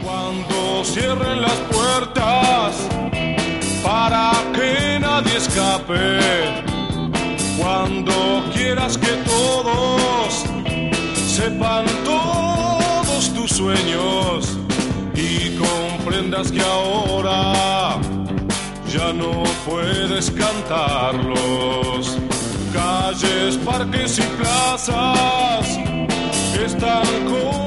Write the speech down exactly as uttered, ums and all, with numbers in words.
Cuando cierren las puertas para que nadie escape, cuando quieras que todos sepan todos tus sueños y comprendas que ahora ya no puedes cantarlos. Calles, parques y plazas están con